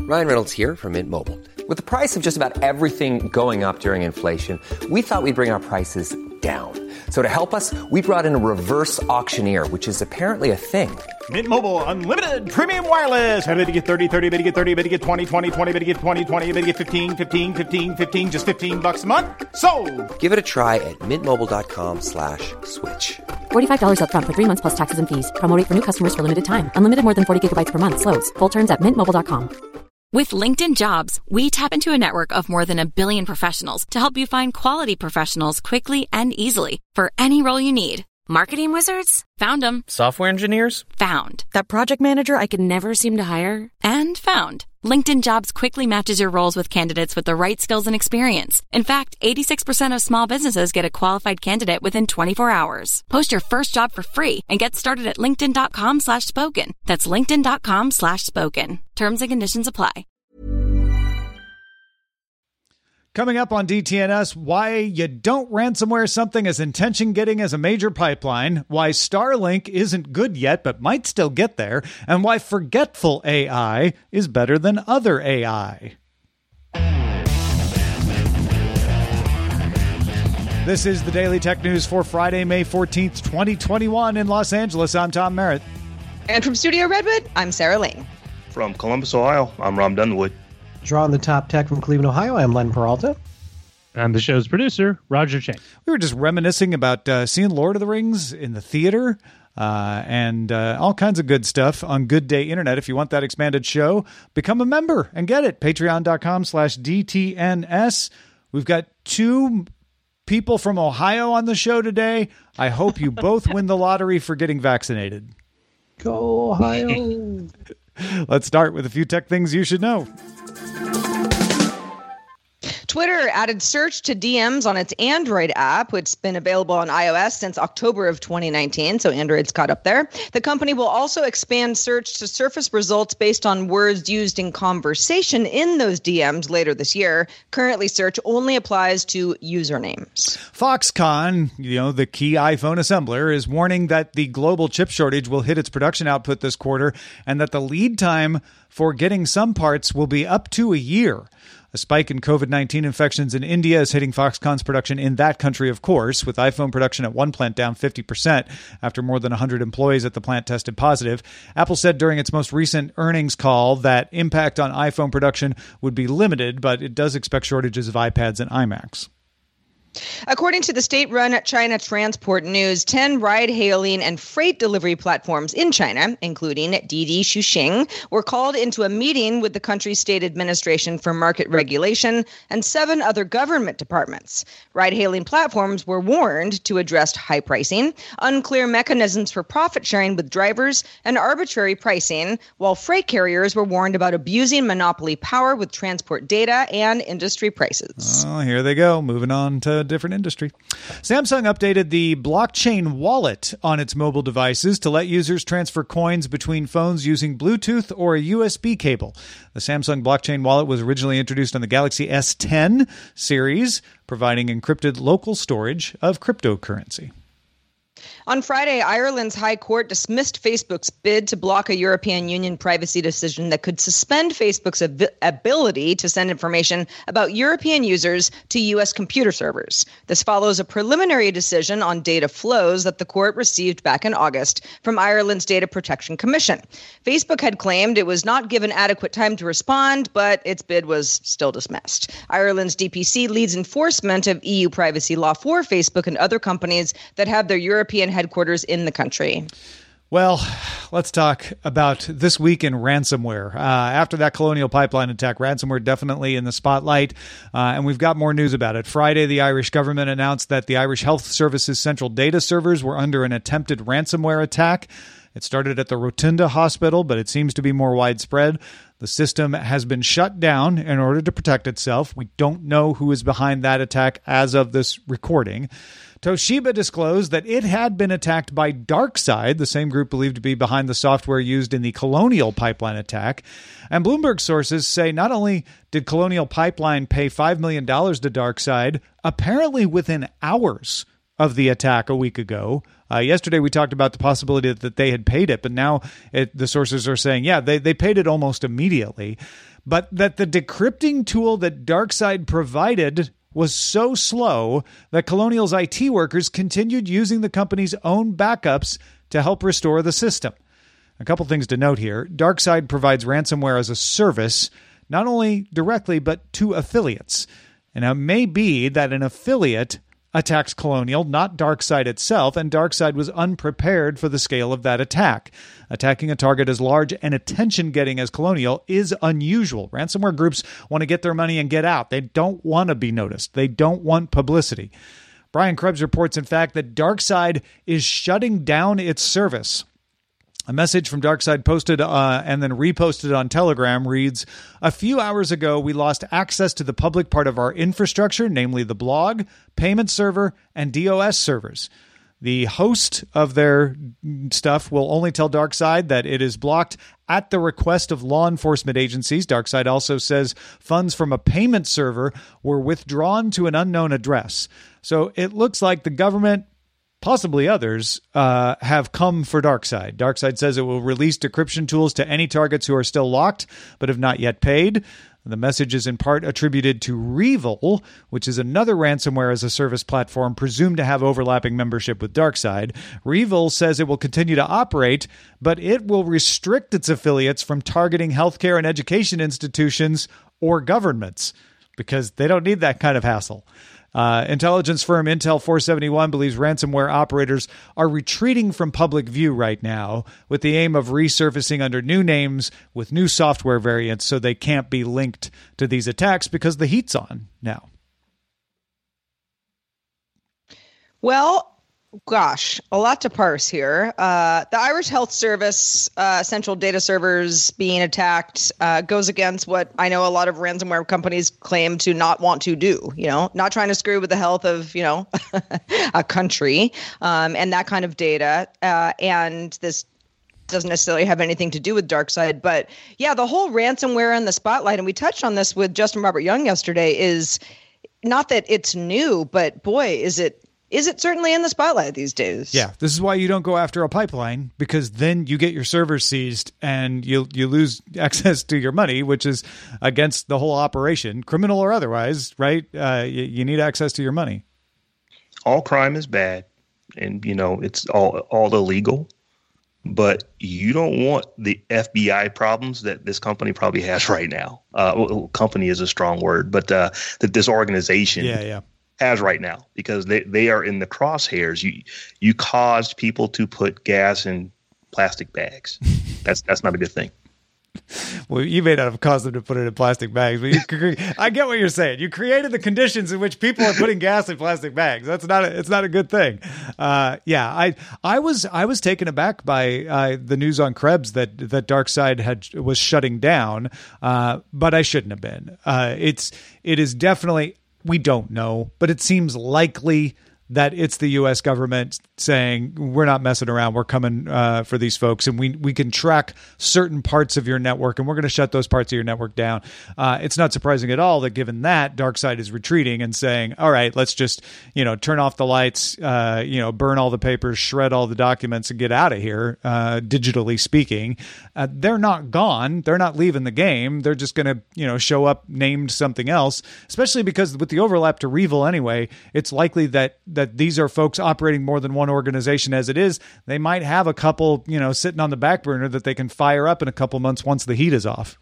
Ryan Reynolds here from Mint Mobile. With the price of just about everything going up during inflation, we thought we'd bring our prices down. So to help us, we brought in a reverse auctioneer, which is apparently a thing. Mint Mobile Unlimited Premium Wireless. How to get 30, 30, bit to get 30, bit to get 20, 20, 20, bit to get 20, 20, bit to get 15, 15, 15, 15, just $15 a month? Sold! Give it a try at mintmobile.com/switch. $45 up front for 3 months plus taxes and fees. Promo rate for new customers for limited time. Unlimited more than 40 gigabytes per month. Slows full terms at mintmobile.com. With LinkedIn Jobs, we tap into a network of more than 1 billion professionals to help you find quality professionals quickly and easily for any role you need. Marketing wizards? Found them. Software engineers? Found. That project manager I could never seem to hire? And found. LinkedIn Jobs quickly matches your roles with candidates with the right skills and experience. In fact, 86% of small businesses get a qualified candidate within 24 hours. Post your first job for free and get started at linkedin.com/spoken. That's linkedin.com/spoken. Terms and conditions apply. Coming up on DTNS, why you don't ransomware something as intention-getting as a major pipeline, why Starlink isn't good yet but might still get there, and why forgetful AI is better than other AI. This is the Daily Tech News for Friday, May 14th, 2021 in Los Angeles. I'm Tom Merritt. And from Studio Redwood, I'm Sarah Lane. From Columbus, Ohio, I'm Rob Dunwood. Drawing the top tech from Cleveland, Ohio, I'm Len Peralta. I'm the show's producer, Roger Chang. We were just reminiscing about seeing Lord of the Rings in the theater and all kinds of good stuff on Good Day Internet. If you want that expanded show, become a member and get it. Patreon.com/DTNS. We've got 2 people from Ohio on the show today. I hope you both win the lottery for getting vaccinated. Go Ohio. Let's start with a few tech things you should know. Twitter added search to DMs on its Android app, which has been available on iOS since October of 2019, so Android's caught up there. The company will also expand search to surface results based on words used in conversation in those DMs later this year. Currently, search only applies to usernames. Foxconn, the key iPhone assembler, is warning that the global chip shortage will hit its production output this quarter and that the lead time for getting some parts will be up to a year. A spike in COVID-19 infections in India is hitting Foxconn's production in that country, of course, with iPhone production at one plant down 50% after more than 100 employees at the plant tested positive. Apple said during its most recent earnings call that impact on iPhone production would be limited, but it does expect shortages of iPads and iMacs. According to the state-run China Transport News, 10 ride-hailing and freight delivery platforms in China, including Didi Xuxing, were called into a meeting with the country's State Administration for Market Regulation and 7 other government departments. Ride-hailing platforms were warned to address high pricing, unclear mechanisms for profit sharing with drivers, and arbitrary pricing, while freight carriers were warned about abusing monopoly power with transport data and industry prices. Oh, here they go, moving on to different industry. Samsung updated the blockchain wallet on its mobile devices to let users transfer coins between phones using Bluetooth or a USB cable. The Samsung blockchain wallet was originally introduced on the Galaxy S10 series, providing encrypted local storage of cryptocurrency. On Friday, Ireland's High Court dismissed Facebook's bid to block a European Union privacy decision that could suspend Facebook's ability to send information about European users to U.S. computer servers. This follows a preliminary decision on data flows that the court received back in August from Ireland's Data Protection Commission. Facebook had claimed it was not given adequate time to respond, but its bid was still dismissed. Ireland's DPC leads enforcement of EU privacy law for Facebook and other companies that have their European headquarters in the country. Well, let's talk about this week in ransomware. After that Colonial Pipeline attack, ransomware definitely in the spotlight, and we've got more news about it. Friday, the Irish government announced that the Irish Health Services central data servers were under an attempted ransomware attack. It started at the Rotunda Hospital, but it seems to be more widespread. The system has been shut down in order to protect itself. We don't know who is behind that attack as of this recording. Toshiba disclosed that it had been attacked by DarkSide, the same group believed to be behind the software used in the Colonial Pipeline attack. And Bloomberg sources say not only did Colonial Pipeline pay $5 million to DarkSide, apparently within hours of the attack a week ago. Yesterday, we talked about the possibility that they had paid it, but now the sources are saying, yeah, they paid it almost immediately. but that the decrypting tool that DarkSide provided was so slow that Colonial's IT workers continued using the company's own backups to help restore the system. A couple things to note here. DarkSide provides ransomware as a service, not only directly, but to affiliates. And it may be that an affiliate attacks Colonial, not DarkSide itself, and DarkSide was unprepared for the scale of that attack. Attacking a target as large and attention-getting as Colonial is unusual. Ransomware groups want to get their money and get out. They don't want to be noticed. They don't want publicity. Brian Krebs reports, in fact, that DarkSide is shutting down its service. A message from DarkSide posted and then reposted on Telegram reads, "A few hours ago, we lost access to the public part of our infrastructure, namely the blog, payment server, and DOS servers. The host of their stuff will only tell DarkSide that it is blocked at the request of law enforcement agencies." DarkSide also says funds from a payment server were withdrawn to an unknown address. So it looks like the government, possibly others, have come for DarkSide. DarkSide says it will release decryption tools to any targets who are still locked but have not yet paid. The message is in part attributed to Revil, which is another ransomware as a service platform presumed to have overlapping membership with DarkSide. Revil says it will continue to operate, but it will restrict its affiliates from targeting healthcare and education institutions or governments because they don't need that kind of hassle. Intelligence firm Intel 471 believes ransomware operators are retreating from public view right now with the aim of resurfacing under new names with new software variants so they can't be linked to these attacks because the heat's on now. Well, gosh, a lot to parse here. The Irish Health Service central data servers being attacked goes against what I know a lot of ransomware companies claim to not want to do, not trying to screw with the health of, a country and that kind of data. And this doesn't necessarily have anything to do with DarkSide. But yeah, the whole ransomware in the spotlight, and we touched on this with Justin Robert Young yesterday, is not that it's new, but boy, is it certainly in the spotlight these days. Yeah, this is why you don't go after a pipeline, because then you get your servers seized and you lose access to your money, which is against the whole operation, criminal or otherwise, right? You need access to your money. All crime is bad, and it's all illegal. But you don't want the FBI problems that this company probably has right now. Company is a strong word, but that this organization has right now, because they are in the crosshairs. You caused people to put gas in plastic bags. That's not a good thing. Well, you may not have caused them to put it in plastic bags, but I get what you're saying. You created the conditions in which people are putting gas in plastic bags. It's not a good thing. I was taken aback by the news on Krebs that DarkSide was shutting down, but I shouldn't have been. It is definitely. We don't know, but it seems likely that it's the U.S. government saying, we're not messing around. We're coming for these folks, and we can track certain parts of your network, and we're going to shut those parts of your network down. It's not surprising at all that given that, DarkSide is retreating and saying, all right, let's just turn off the lights, burn all the papers, shred all the documents, and get out of here, digitally speaking. They're not gone. They're not leaving the game. They're just going to show up named something else, especially because with the overlap to Revil anyway, it's likely that these are folks operating more than one organization as it is. They might have a couple, sitting on the back burner that they can fire up in a couple months once the heat is off.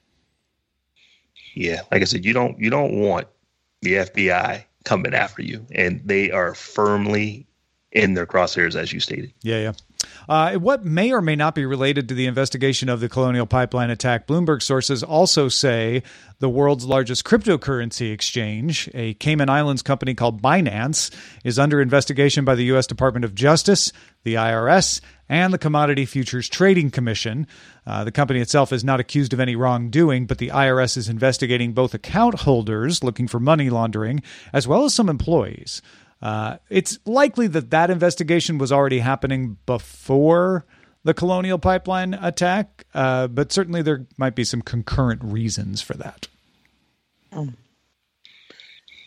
Yeah, like I said, you don't want the FBI coming after you, and they are firmly in their crosshairs, as you stated. Yeah. What may or may not be related to the investigation of the Colonial Pipeline attack, Bloomberg sources also say the world's largest cryptocurrency exchange, a Cayman Islands company called Binance, is under investigation by the U.S. Department of Justice, the IRS, and the Commodity Futures Trading Commission. The company itself is not accused of any wrongdoing, but the IRS is investigating both account holders looking for money laundering, as well as some employees. It's likely that investigation was already happening before the Colonial Pipeline attack, but certainly there might be some concurrent reasons for that.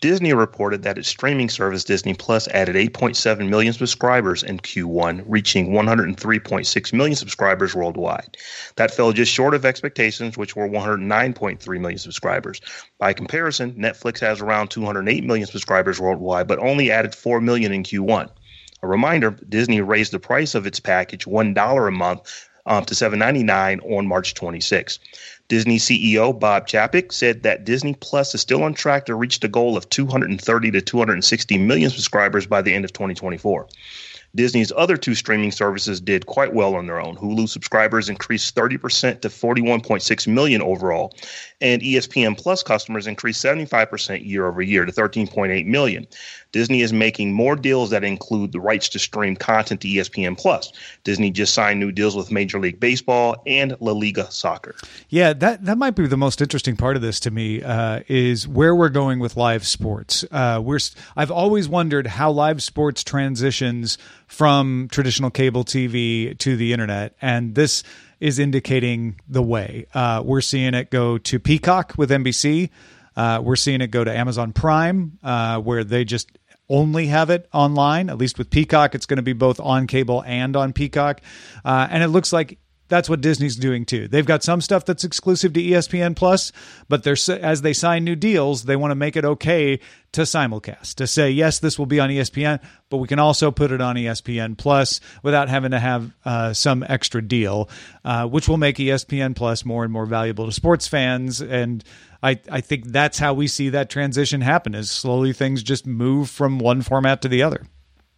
Disney reported that its streaming service Disney Plus added 8.7 million subscribers in Q1, reaching 103.6 million subscribers worldwide. That fell just short of expectations, which were 109.3 million subscribers. By comparison, Netflix has around 208 million subscribers worldwide, but only added 4 million in Q1. A reminder, Disney raised the price of its package $1 a month to $7.99 on March 26. Disney CEO Bob Chapek said that Disney Plus is still on track to reach the goal of 230 to 260 million subscribers by the end of 2024. Disney's other two streaming services did quite well on their own. Hulu subscribers increased 30% to 41.6 million overall, and ESPN Plus customers increased 75% year over year to 13.8 million. Disney is making more deals that include the rights to stream content to ESPN Plus. Disney just signed new deals with Major League Baseball and La Liga Soccer. Yeah, that might be the most interesting part of this to me, is where we're going with live sports. I've always wondered how live sports transitions from traditional cable TV to the internet, and this is indicating the way. We're seeing it go to Peacock with NBC. We're seeing it go to Amazon Prime, where they just only have it online. At least with Peacock, it's going to be both on cable and on Peacock. And it looks like that's what Disney's doing too. They've got some stuff that's exclusive to ESPN Plus, but as they sign new deals, they want to make it okay to simulcast, to say, yes, this will be on ESPN, but we can also put it on ESPN Plus without having to have some extra deal, which will make ESPN Plus more and more valuable to sports fans. And I think that's how we see that transition happen, is slowly things just move from one format to the other.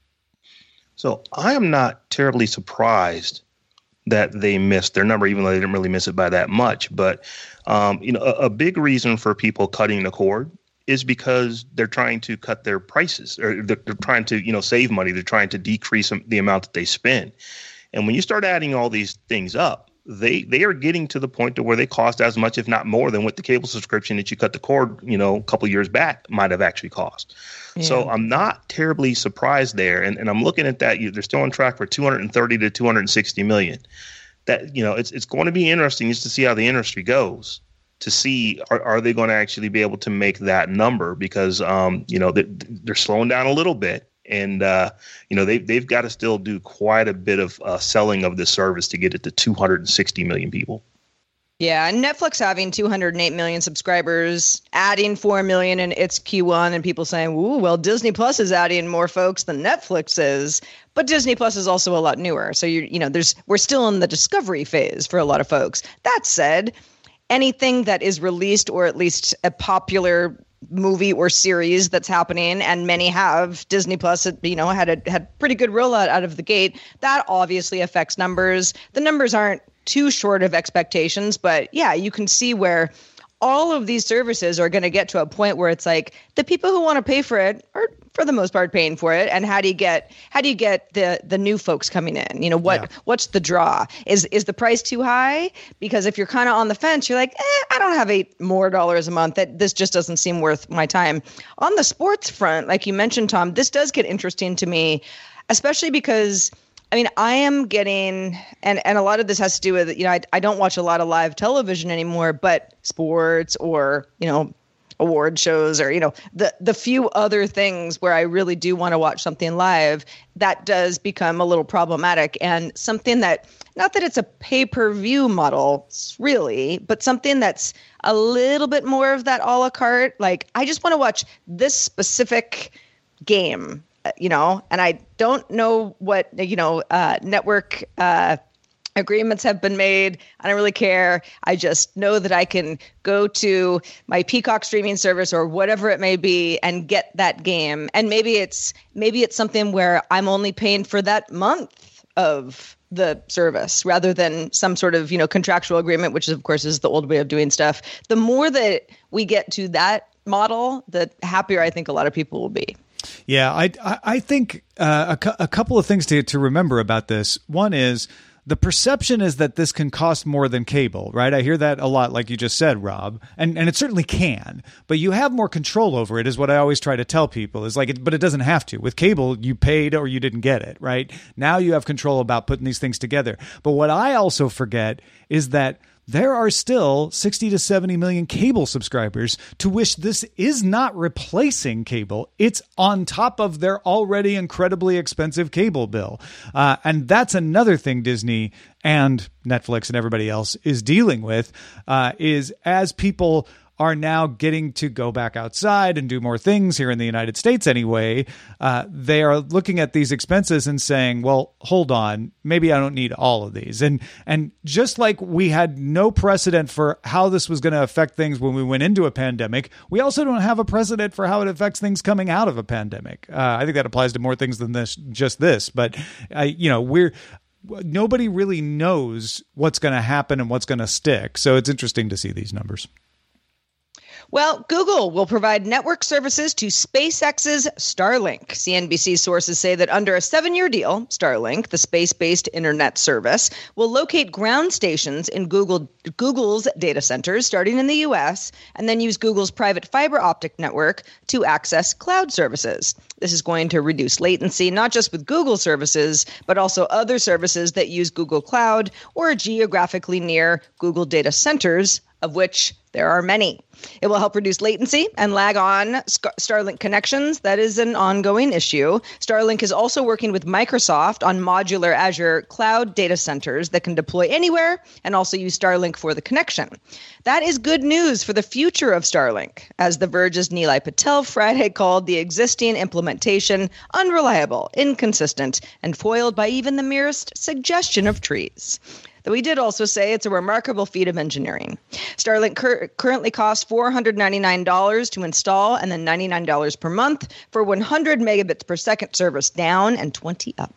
So I am not terribly surprised that they missed their number, even though they didn't really miss it by that much. But, a big reason for people cutting the cord is because they're trying to cut their prices, or they're trying to, save money. They're trying to decrease the amount that they spend. And when you start adding all these things up, they are getting to the point to where they cost as much, if not more, than what the cable subscription that you cut the cord, a couple years back might have actually cost. Yeah. So I'm not terribly surprised there. And I'm looking at that. They're still on track for 230 to 260 million. That, it's going to be interesting just to see how the industry goes, to see are they going to actually be able to make that number, because, they're slowing down a little bit. And, they've got to still do quite a bit of selling of this service to get it to 260 million people. Yeah, and Netflix having 208 million subscribers, adding 4 million in its Q1, and people saying, ooh, well, Disney Plus is adding more folks than Netflix is. But Disney Plus is also a lot newer. So, we're still in the discovery phase for a lot of folks. That said, anything that is released, or at least a popular movie or series that's happening, and many have, Disney Plus had pretty good rollout out of the gate, that obviously affects numbers. The numbers aren't too short of expectations, but yeah, you can see where all of these services are going to get to a point where it's like the people who want to pay for it are, for the most part, paying for it. And how do you get the new folks coming in? What's the draw? Is the price too high? Because if you're kind of on the fence, you're like, I don't have $8 more a month. That this just doesn't seem worth my time. On the sports front, like you mentioned, Tom, this does get interesting to me, especially because I am getting, and a lot of this has to do with, I don't watch a lot of live television anymore, but sports or, award shows or, the few other things where I really do want to watch something live, that does become a little problematic, and something that, not that it's a pay-per-view model really, but something that's a little bit more of that a la carte. Like, I just want to watch this specific game. And I don't know what, network agreements have been made. I don't really care. I just know that I can go to my Peacock streaming service or whatever it may be and get that game. And maybe it's something where I'm only paying for that month of the service rather than some sort of, contractual agreement, which of course is the old way of doing stuff. The more that we get to that model, the happier I think a lot of people will be. Yeah, I think a couple of things to remember about this. One is the perception is that this can cost more than cable, right? I hear that a lot, like you just said, Rob, and it certainly can. But you have more control over it, is what I always try to tell people. Is like, but it doesn't have to. With cable, you paid or you didn't get it, right? Now you have control about putting these things together. But what I also forget is that there are still 60 to 70 million cable subscribers to which this is not replacing cable. It's on top of their already incredibly expensive cable bill. And that's another thing Disney and Netflix and everybody else is dealing with, is as people are now getting to go back outside and do more things here in the United States anyway, they are looking at these expenses and saying, well, hold on, maybe I don't need all of these. And just like we had no precedent for how this was going to affect things when we went into a pandemic, we also don't have a precedent for how it affects things coming out of a pandemic. I think that applies to more things than just this. But, nobody really knows what's going to happen and what's going to stick. So it's interesting to see these numbers. Well, Google will provide network services to SpaceX's Starlink. CNBC sources say that under a 7-year deal, Starlink, the space-based internet service, will locate ground stations in Google's data centers, starting in the U.S., and then use Google's private fiber optic network to access cloud services. This is going to reduce latency, not just with Google services, but also other services that use Google Cloud or are geographically near Google data centers, of which there are many. It will help reduce latency and lag on Starlink connections. That is an ongoing issue. Starlink is also working with Microsoft on modular Azure cloud data centers that can deploy anywhere and also use Starlink for the connection. That is good news for the future of Starlink, as The Verge's Nilay Patel Friday called the existing implementation unreliable, inconsistent, and foiled by even the merest suggestion of trees. Though he did also say it's a remarkable feat of engineering. Starlink currently costs $499 to install and then $99 per month for 100 megabits per second service down and 20 up.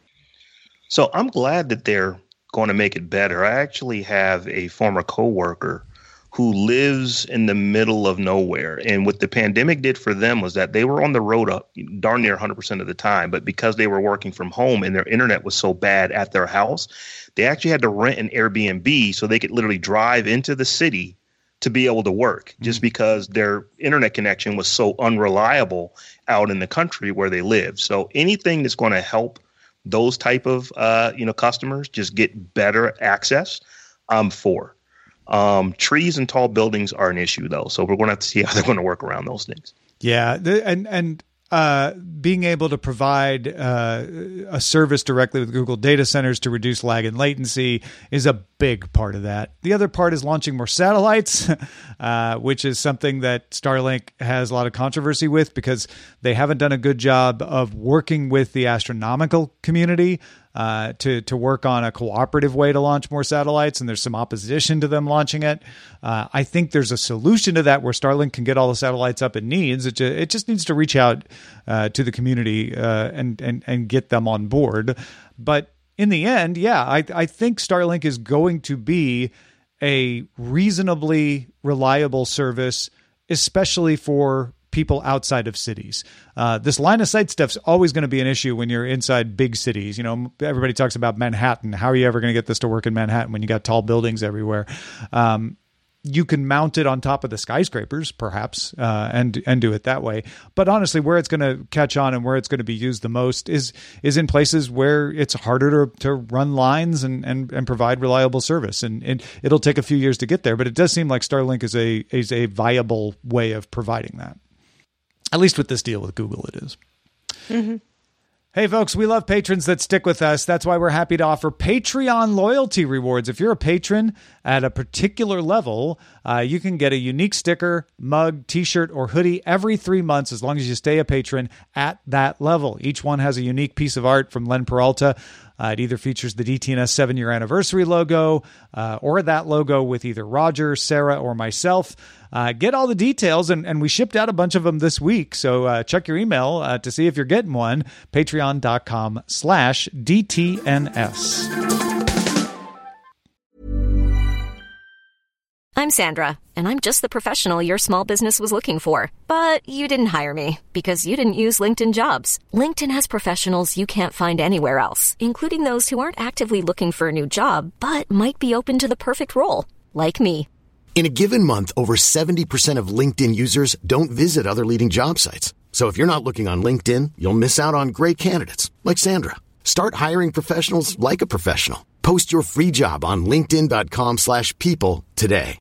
So I'm glad that they're going to make it better. I actually have a former coworker who lives in the middle of nowhere. And what the pandemic did for them was that they were on the road darn near 100% of the time. But because they were working from home and their internet was so bad at their house, they actually had to rent an Airbnb so they could literally drive into the city to be able to work, just because their internet connection was so unreliable out in the country where they live. So anything that's going to help those type of customers just get better access, I'm for. Trees and tall buildings are an issue, though, so we're going to have to see how they're going to work around those things. Yeah, and being able to provide a service directly with Google data centers to reduce lag and latency is a big part of that. The other part is launching more satellites, which is something that Starlink has a lot of controversy with because they haven't done a good job of working with the astronomical community to work on a cooperative way to launch more satellites, and there's some opposition to them launching it. I think there's a solution to that where Starlink can get all the satellites up it needs. It just needs to reach out to the community and get them on board. But in the end, yeah, I think Starlink is going to be a reasonably reliable service, especially for people outside of cities. This line of sight stuff's always going to be an issue when you're inside big cities. You know, everybody talks about Manhattan. How are you ever going to get this to work in Manhattan when you got tall buildings everywhere? You can mount it on top of the skyscrapers, perhaps, and do it that way. But honestly, where it's going to catch on and where it's going to be used the most is in places where it's harder to run lines and provide reliable service. And it'll take a few years to get there, but it does seem like Starlink is a viable way of providing that. At least with this deal with Google, it is. Mm-hmm. Hey, folks, we love patrons that stick with us. That's why we're happy to offer Patreon loyalty rewards. If you're a patron at a particular level, you can get a unique sticker, mug, t-shirt, or hoodie every 3 months as long as you stay a patron at that level. Each one has a unique piece of art from Len Peralta. It either features the DTNS 7-year anniversary logo or that logo with either Roger, Sarah, or myself. Get all the details, and we shipped out a bunch of them this week, so check your email to see if you're getting one. Patreon.com/DTNS. I'm Sandra, and I'm just the professional your small business was looking for. But you didn't hire me because you didn't use LinkedIn Jobs. LinkedIn has professionals you can't find anywhere else, including those who aren't actively looking for a new job, but might be open to the perfect role, like me. In a given month, over 70% of LinkedIn users don't visit other leading job sites. So if you're not looking on LinkedIn, you'll miss out on great candidates like Sandra. Start hiring professionals like a professional. Post your free job on linkedin.com/people today.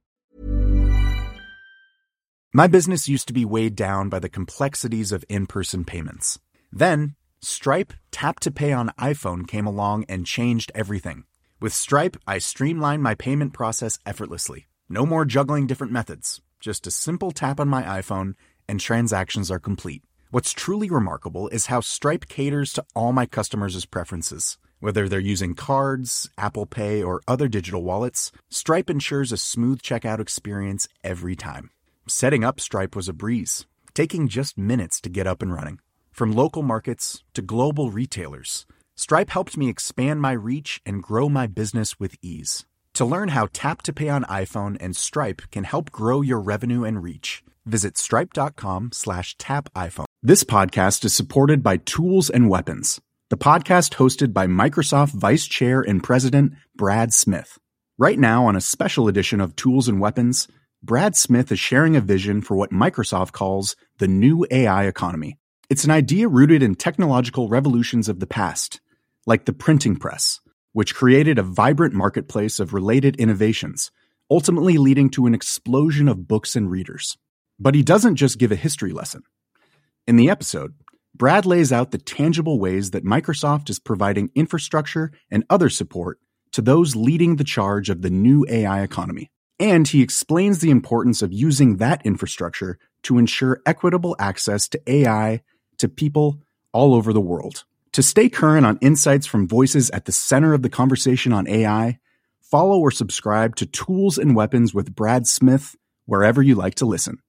My business used to be weighed down by the complexities of in-person payments. Then, Stripe Tap to Pay on iPhone came along and changed everything. With Stripe, I streamlined my payment process effortlessly. No more juggling different methods. Just a simple tap on my iPhone and transactions are complete. What's truly remarkable is how Stripe caters to all my customers' preferences. Whether they're using cards, Apple Pay, or other digital wallets, Stripe ensures a smooth checkout experience every time. Setting up Stripe was a breeze, taking just minutes to get up and running. From local markets to global retailers, Stripe helped me expand my reach and grow my business with ease. To learn how Tap to Pay on iPhone and Stripe can help grow your revenue and reach, visit stripe.com/tapiphone. This podcast is supported by Tools and Weapons, the podcast hosted by Microsoft Vice Chair and President Brad Smith. Right now, on a special edition of Tools and Weapons, Brad Smith is sharing a vision for what Microsoft calls the new AI economy. It's an idea rooted in technological revolutions of the past, like the printing press, which created a vibrant marketplace of related innovations, ultimately leading to an explosion of books and readers. But he doesn't just give a history lesson. In the episode, Brad lays out the tangible ways that Microsoft is providing infrastructure and other support to those leading the charge of the new AI economy. And he explains the importance of using that infrastructure to ensure equitable access to AI to people all over the world. To stay current on insights from voices at the center of the conversation on AI, follow or subscribe to Tools and Weapons with Brad Smith wherever you like to listen.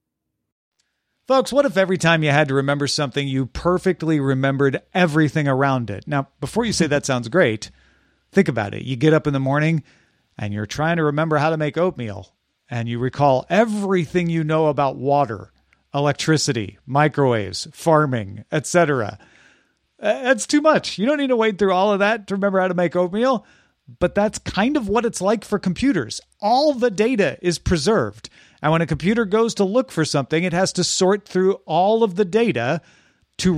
Folks, what if every time you had to remember something, you perfectly remembered everything around it? Now, before you say that sounds great, think about it. You get up in the morning and you're trying to remember how to make oatmeal, and you recall everything you know about water, electricity, microwaves, farming, etc. That's too much. You don't need to wade through all of that to remember how to make oatmeal, but that's kind of what it's like for computers. All the data is preserved. And when a computer goes to look for something, it has to sort through all of the data to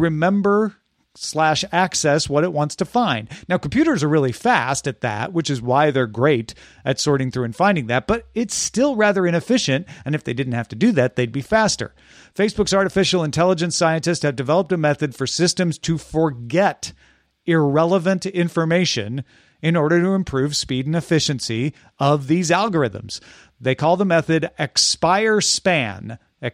remember/access what it wants to find. Now, computers are really fast at that, which is why they're great at sorting through and finding that, but it's still rather inefficient. And if they didn't have to do that, they'd be faster. Facebook's artificial intelligence scientists have developed a method for systems to forget irrelevant information in order to improve speed and efficiency of these algorithms. They call the method expire-span.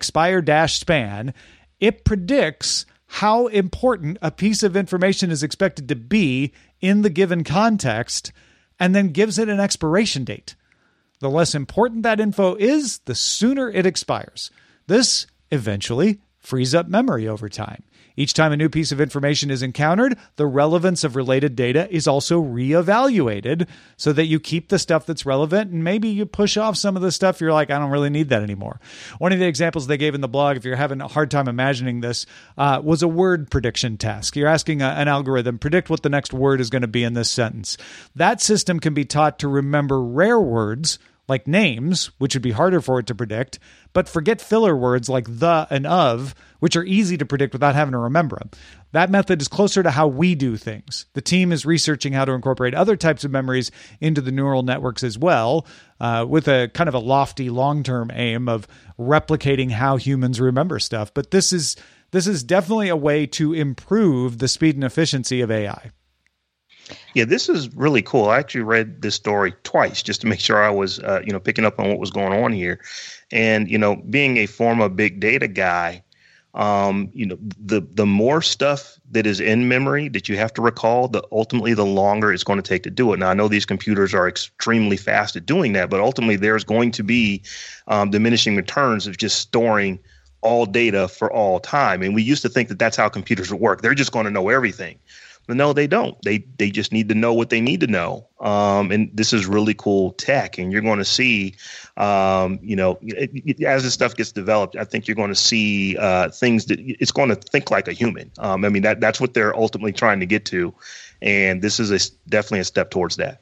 It predicts how important a piece of information is expected to be in the given context and then gives it an expiration date. The less important that info is, the sooner it expires. This eventually frees up memory over time. Each time a new piece of information is encountered, the relevance of related data is also reevaluated so that you keep the stuff that's relevant and maybe you push off some of the stuff you're like, I don't really need that anymore. One of the examples they gave in the blog, if you're having a hard time imagining this, was a word prediction task. You're asking an algorithm, predict what the next word is going to be in this sentence. That system can be taught to remember rare words like names, which would be harder for it to predict, but forget filler words like the and of, which are easy to predict without having to remember them. That method is closer to how we do things. The team is researching how to incorporate other types of memories into the neural networks as well, with a kind of a lofty long-term aim of replicating how humans remember stuff. But this is definitely a way to improve the speed and efficiency of AI. Yeah, this is really cool. I actually read this story twice just to make sure I was, picking up on what was going on here. And, being a former big data guy, the more stuff that is in memory that you have to recall, ultimately the longer it's going to take to do it. Now, I know these computers are extremely fast at doing that, but ultimately there's going to be diminishing returns of just storing all data for all time. And we used to think that that's how computers would work. They're just going to know everything. But no, they don't. They just need to know what they need to know. And this is really cool tech. And you're going to see, as this stuff gets developed, I think you're going to see things that it's going to think like a human. That's what they're ultimately trying to get to. And this is definitely a step towards that.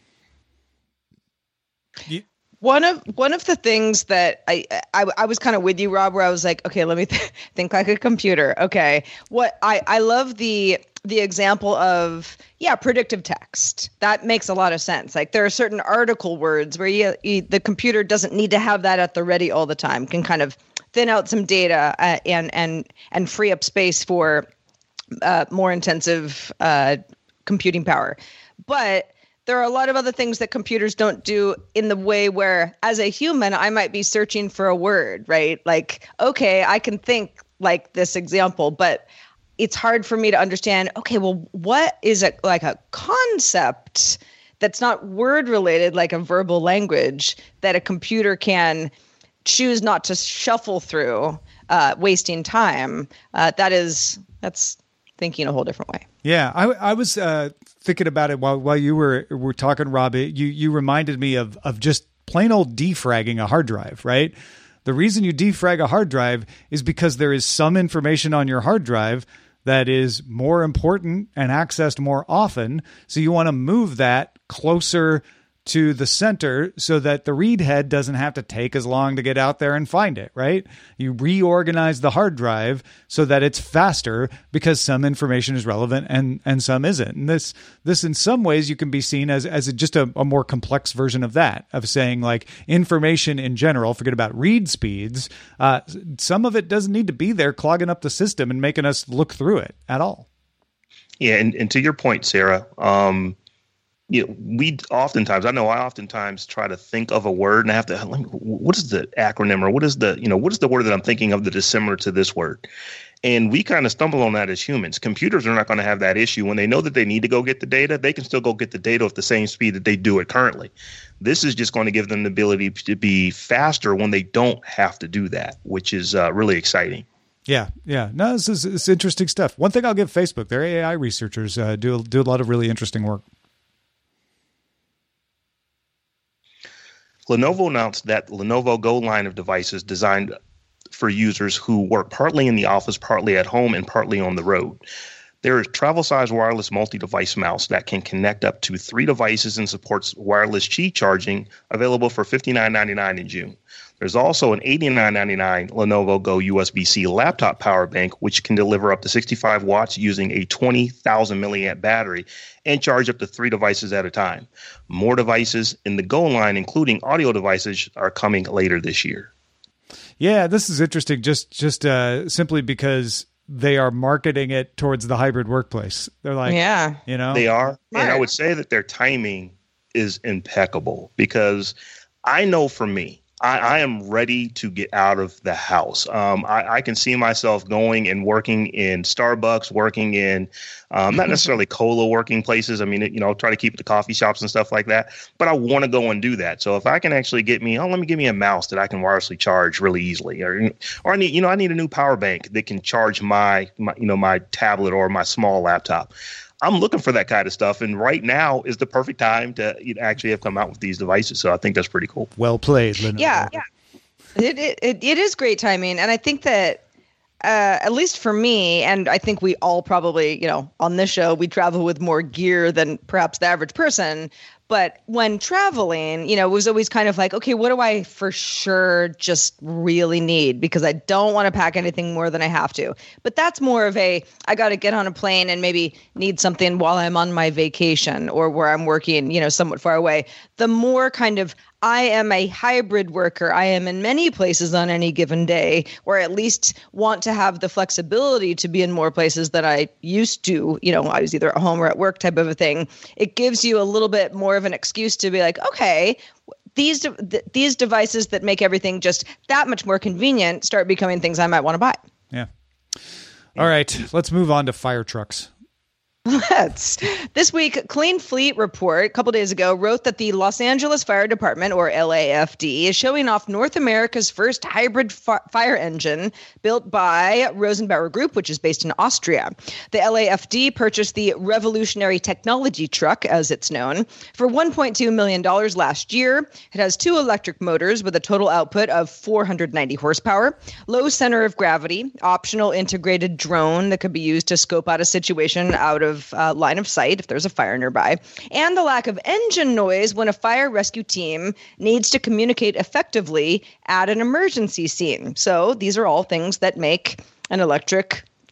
One of the things that I was kind of with you, Rob, where I was like, okay, let me think like a computer. Okay, what I love the the example of, predictive text. That makes a lot of sense. Like there are certain article words where the computer doesn't need to have that at the ready all the time, can kind of thin out some data and free up space for more intensive computing power. But there are a lot of other things that computers don't do in the way where, as a human, I might be searching for a word, right? Like, okay, I can think like this example, but it's hard for me to understand, okay, well, what is it like a concept that's not word related, like a verbal language that a computer can choose not to shuffle through, wasting time? That's thinking a whole different way. Yeah, I was thinking about it while you were talking, Rob. You reminded me of just plain old defragging a hard drive, right? The reason you defrag a hard drive is because there is some information on your hard drive that is more important and accessed more often. So you want to move that closer to the center so that the read head doesn't have to take as long to get out there and find it, right? You reorganize the hard drive so that it's faster because some information is relevant and some isn't. And this in some ways you can be seen as just a more complex version of that, of saying like information in general, forget about read speeds. Some of it doesn't need to be there clogging up the system and making us look through it at all. Yeah. And to your point, Sarah, I oftentimes try to think of a word and I have to, what is the acronym or what is the word that I'm thinking of that is similar to this word? And we kind of stumble on that as humans. Computers are not going to have that issue. When they know that they need to go get the data, they can still go get the data at the same speed that they do it currently. This is just going to give them the ability to be faster when they don't have to do that, which is really exciting. Yeah. No, it's interesting stuff. One thing I'll give Facebook, their AI researchers do a lot of really interesting work. Lenovo announced that Lenovo Go line of devices designed for users who work partly in the office, partly at home, and partly on the road. There is travel-size wireless multi-device mouse that can connect up to 3 devices and supports wireless Qi charging, available for $59.99 in June. There's also an $89.99 Lenovo Go USB-C laptop power bank, which can deliver up to 65 watts using a 20,000 milliamp battery and charge up to 3 devices at a time. More devices in the Go line, including audio devices, are coming later this year. Yeah, this is interesting just simply because they are marketing it towards the hybrid workplace. They're like, they are. And I would say that their timing is impeccable because I know for me, I am ready to get out of the house. I can see myself going and working in Starbucks, working in not necessarily co-working places. I mean, try to keep the coffee shops and stuff like that. But I want to go and do that. So if I can actually give me a mouse that I can wirelessly charge really easily, or I need a new power bank that can charge my tablet or my small laptop. I'm looking for that kind of stuff, and right now is the perfect time to actually have come out with these devices. So I think that's pretty cool. Well played, Lenovo. Yeah. It is great timing, and I think that at least for me, and I think we all probably, on this show, we travel with more gear than perhaps the average person. But when traveling, it was always kind of like, okay, what do I for sure just really need? Because I don't want to pack anything more than I have to. But that's more of I got to get on a plane and maybe need something while I'm on my vacation or where I'm working, somewhat far away. The more kind of I am a hybrid worker. I am in many places on any given day, or at least want to have the flexibility to be in more places than I used to. I was either at home or at work type of a thing. It gives you a little bit more of an excuse to be like, okay, these devices that make everything just that much more convenient start becoming things I might want to buy. Yeah. All right, let's move on to fire trucks. This week, Clean Fleet Report, a couple days ago, wrote that the Los Angeles Fire Department, or LAFD, is showing off North America's first hybrid fire engine built by Rosenbauer Group, which is based in Austria. The LAFD purchased the Revolutionary Technology Truck, as it's known, for $1.2 million last year. It has 2 electric motors with a total output of 490 horsepower, low center of gravity, optional integrated drone that could be used to scope out a situation out of line of sight if there's a fire nearby, and the lack of engine noise when a fire rescue team needs to communicate effectively at an emergency scene. So these are all things that make an electric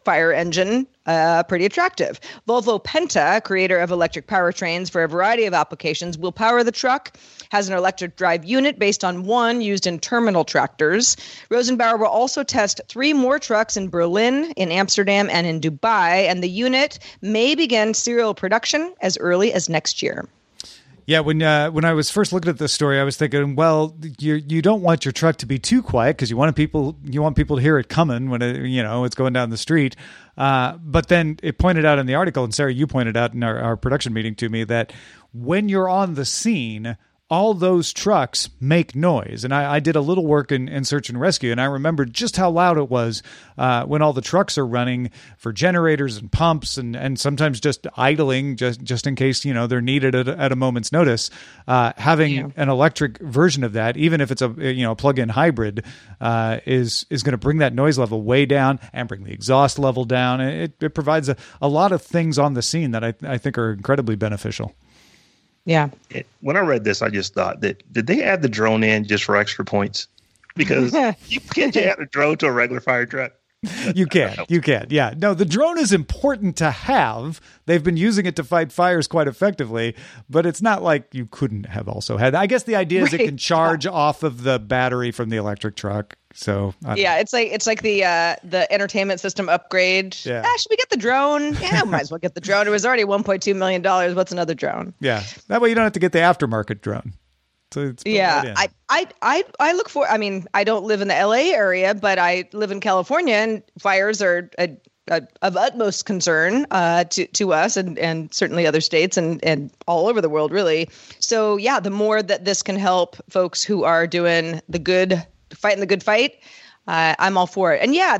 fire engine pretty attractive. Volvo Penta, creator of electric powertrains for a variety of applications, will power the truck, has an electric drive unit based on one used in terminal tractors. Rosenbauer will also test 3 more trucks in Berlin, in Amsterdam, and in Dubai, and the unit may begin serial production as early as next year. Yeah, when I was first looking at this story, I was thinking, well, you don't want your truck to be too quiet because you want people to hear it coming when it's going down the street. But then it pointed out in the article, and Sarah, you pointed out in our production meeting to me, that when you're on the scene, all those trucks make noise. And I did a little work in search and rescue, and I remembered just how loud it was when all the trucks are running for generators and pumps and sometimes just idling just in case, they're needed at a moment's notice. Having an electric version of that, even if it's a plug-in hybrid, is going to bring that noise level way down and bring the exhaust level down. It provides a lot of things on the scene that I think are incredibly beneficial. Yeah. When I read this, I just thought did they add the drone in just for extra points? Because you can't add a drone to a regular fire truck. You can. Yeah. No, the drone is important to have. They've been using it to fight fires quite effectively, but it's not like you couldn't have also had. I guess the idea is it can charge off of the battery from the electric truck. So it's like the entertainment system upgrade. Yeah. Should we get the drone? Yeah, might as well get the drone. It was already $1.2 million. What's another drone? Yeah, that way you don't have to get the aftermarket drone. So I look for. I mean, I don't live in the LA area, but I live in California, and fires are of utmost concern to us and certainly other states and all over the world, really. So yeah, the more that this can help folks who are doing fighting the good fight, I'm all for it. And yeah,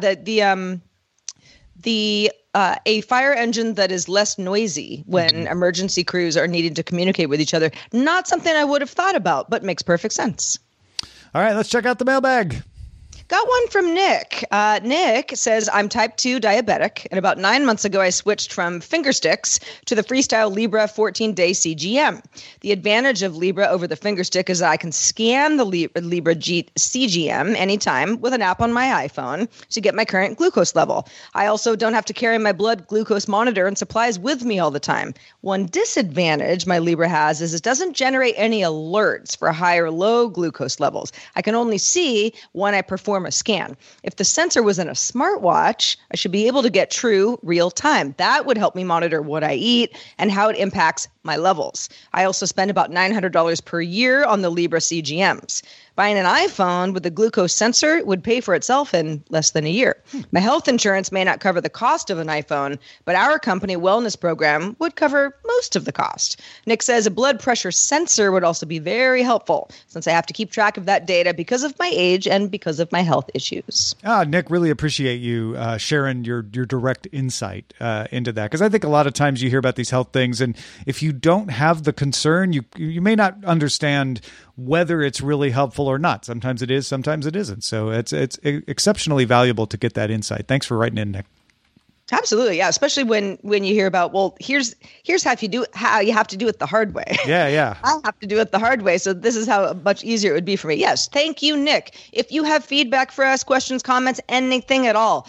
a fire engine that is less noisy when emergency crews are needing to communicate with each other. Not something I would have thought about, but makes perfect sense. All right, let's check out the mailbag. Got one from Nick. Nick says, I'm type 2 diabetic, and about 9 months ago, I switched from fingersticks to the Freestyle Libre 14-day CGM. The advantage of Libre over the fingerstick is that I can scan the Libre CGM anytime with an app on my iPhone to get my current glucose level. I also don't have to carry my blood glucose monitor and supplies with me all the time. One disadvantage my Libre has is it doesn't generate any alerts for high or low glucose levels. I can only see when I perform a scan. If the sensor was in a smartwatch, I should be able to get true real time. That would help me monitor what I eat and how it impacts my levels. I also spend about $900 per year on the Libre CGMs. Buying an iPhone with a glucose sensor would pay for itself in less than a year. My health insurance may not cover the cost of an iPhone, but our company wellness program would cover most of the cost. Nick says a blood pressure sensor would also be very helpful since I have to keep track of that data because of my age and because of my health issues. Nick, really appreciate you sharing your direct insight into that, because I think a lot of times you hear about these health things, and if you don't have the concern, you may not understand whether it's really helpful or not. Sometimes it is, sometimes it isn't. So it's exceptionally valuable to get that insight. Thanks for writing in, Nick. Absolutely, yeah. Especially when you hear about, well, here's how you have to do it the hard way. Yeah. I have to do it the hard way, so this is how much easier it would be for me. Yes, thank you, Nick. If you have feedback for us, questions, comments, anything at all,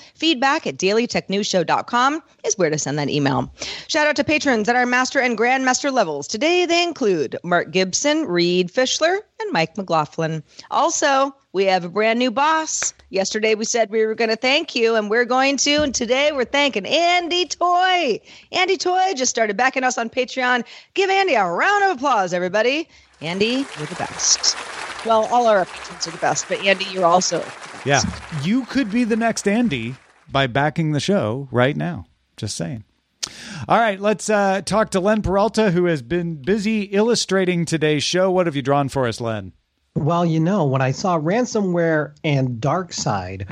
feedback@dailytechnewsshow.com is where to send that email. Shout out to patrons at our master and grandmaster levels. Today they include Mark Gibson, Reed Fischler, and Mike McLaughlin. Also, we have a brand new boss. Yesterday we said we were going to thank you, and we're going to. And today we're thanking Andy Toy. Andy Toy just started backing us on Patreon. Give Andy a round of applause, everybody. Andy, you're the best. Well, all our patrons are the best, but Andy, you're also the best. Yeah, you could be the next Andy by backing the show right now. Just saying. All right, let's talk to Len Peralta, who has been busy illustrating today's show. What have you drawn for us, Len? Well, when I saw ransomware and DarkSide,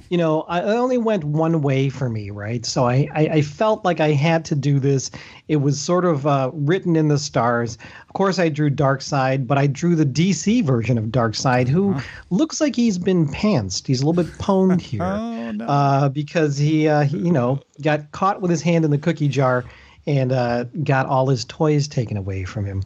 I only went one way for me, right? So I felt like I had to do this. It was sort of written in the stars. Of course, I drew DarkSide, but I drew the DC version of DarkSide, who looks like he's been pantsed. He's a little bit pwned here because he got caught with his hand in the cookie jar and got all his toys taken away from him.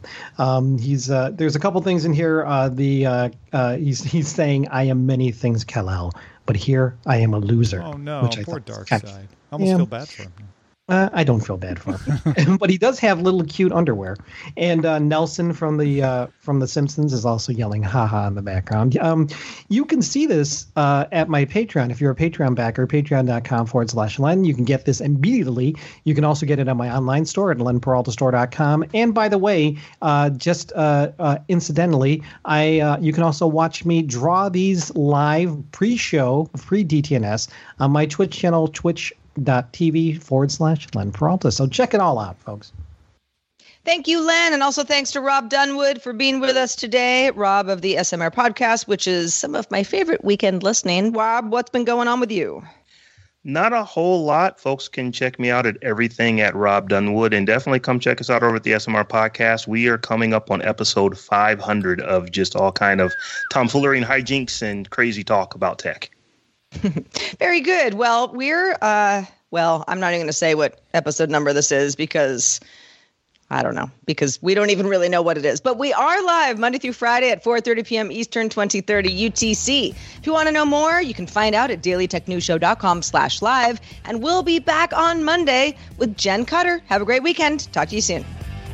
There's a couple things in here. He's saying, "I am many things, Kal-El," but here I am a loser. Oh, no. Which I Poor thought was Darkseid. I almost feel bad for him. I don't feel bad for him, but he does have little cute underwear. And Nelson from the Simpsons is also yelling "haha" in the background. You can see this at my Patreon. If you're a Patreon backer, patreon.com/Len. You can get this immediately. You can also get it on my online store at lenperaltastore.com. And by the way, just incidentally, you can also watch me draw these live pre-show, pre-DTNS on my Twitch channel, twitch.tv/Len Peralta. So check it all out, folks. Thank you, Len. And also thanks to Rob Dunwood for being with us today. Rob of the SMR podcast, which is some of my favorite weekend listening. Rob, what's been going on with you? Not a whole lot. Folks can check me out at everything at Rob Dunwood, and definitely come check us out over at the SMR podcast. We are coming up on episode 500 of just all kind of tomfoolery and hijinks and crazy talk about tech. Very good. Well, we're, I'm not even going to say what episode number this is because I don't know, because we don't even really know what it is. But we are live Monday through Friday at 4:30 p.m. Eastern, 2030 UTC. If you want to know more, you can find out at dailytechnewsshow.com/live. And we'll be back on Monday with Jen Cutter. Have a great weekend. Talk to you soon.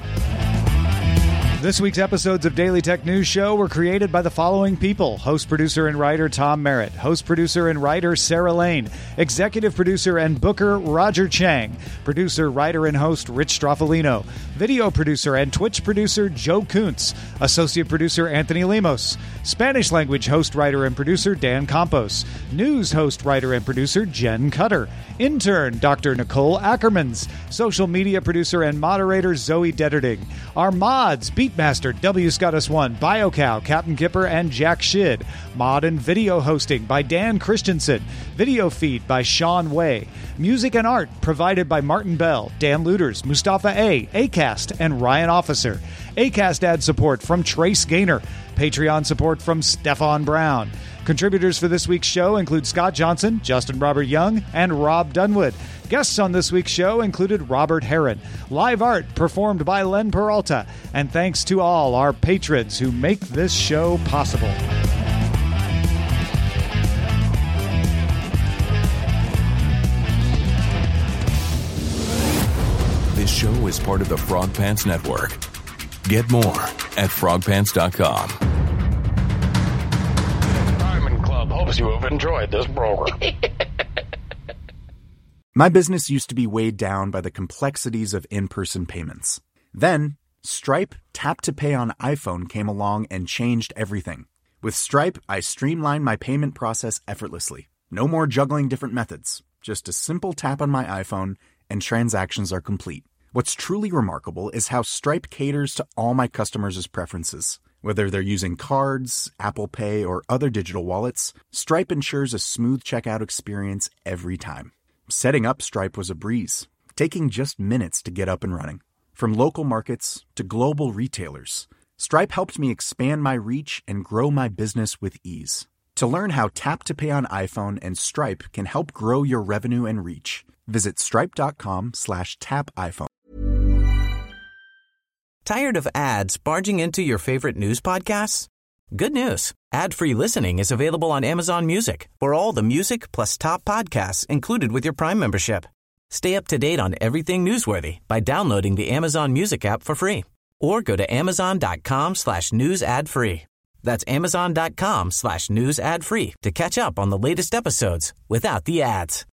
This week's episodes of Daily Tech News Show were created by the following people: host, producer, and writer Tom Merritt, host, producer, and writer Sarah Lane, executive producer and booker Roger Chang, producer, writer, and host Rich Stroffolino, video producer and Twitch producer Joe Kuntz, associate producer Anthony Lemos, Spanish language host, writer, and producer Dan Campos, news host, writer, and producer Jen Cutter, intern Dr. Nicole Ackermans, social media producer and moderator Zoe Detterding, our mods Beatmaster W. Scottus1, BioCow, Captain Kipper, and Jack Shid, mod and video hosting by Dan Christensen, video feed by Sean Way, music and art provided by Martin Bell, Dan Luters, Mustafa A, Acast, and Ryan Officer, Acast ad support from Trace Gaynor, Patreon support from Stefan Brown. Contributors for this week's show include Scott Johnson, Justin Robert Young, and Rob Dunwood. Guests on this week's show included Robert Heron. Live art performed by Len Peralta. And thanks to all our patrons who make this show possible. This show is part of the Frog Pants Network. Get more at frogpants.com. Diamond Club hopes you have enjoyed this program. My business used to be weighed down by the complexities of in-person payments. Then, Stripe Tap to Pay on iPhone came along and changed everything. With Stripe, I streamlined my payment process effortlessly. No more juggling different methods. Just a simple tap on my iPhone and transactions are complete. What's truly remarkable is how Stripe caters to all my customers' preferences. Whether they're using cards, Apple Pay, or other digital wallets, Stripe ensures a smooth checkout experience every time. Setting up Stripe was a breeze, taking just minutes to get up and running. From local markets to global retailers, Stripe helped me expand my reach and grow my business with ease. To learn how Tap to Pay on iPhone and Stripe can help grow your revenue and reach, visit stripe.com/tapiphone. Tired of ads barging into your favorite news podcasts? Good news. Ad-free listening is available on Amazon Music for all the music plus top podcasts included with your Prime membership. Stay up to date on everything newsworthy by downloading the Amazon Music app for free or go to amazon.com/news ad free. That's amazon.com/news ad free to catch up on the latest episodes without the ads.